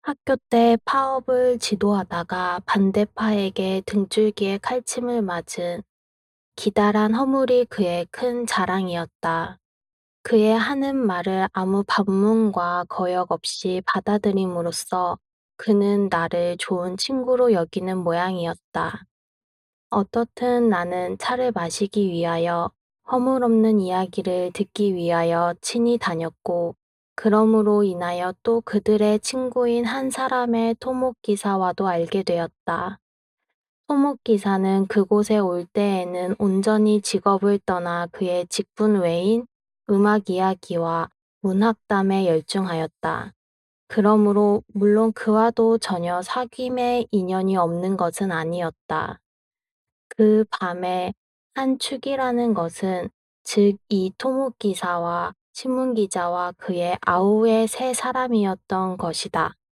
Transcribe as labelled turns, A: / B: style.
A: 학교 때 파업을 지도하다가 반대파에게 등줄기에 칼침을 맞은 기다란 허물이 그의 큰 자랑이었다. 그의 하는 말을 아무 반문과 거역 없이 받아들임으로써 그는 나를 좋은 친구로 여기는 모양이었다. 어떻든 나는 차를 마시기 위하여 허물없는 이야기를 듣기 위하여 친히 다녔고, 그러므로 인하여 또 그들의 친구인 한 사람의 토목기사와도 알게 되었다. 토목기사는 그곳에 올 때에는 온전히 직업을 떠나 그의 직분 외인 음악 이야기와 문학담에 열중하였다. 그러므로 물론 그와도 전혀 사귐의 인연이 없는 것은 아니었다. 그 밤에 한 축이라는 것은 즉 이 토목기사와 신문기자와 그의 아우의 세 사람이었던 것이다.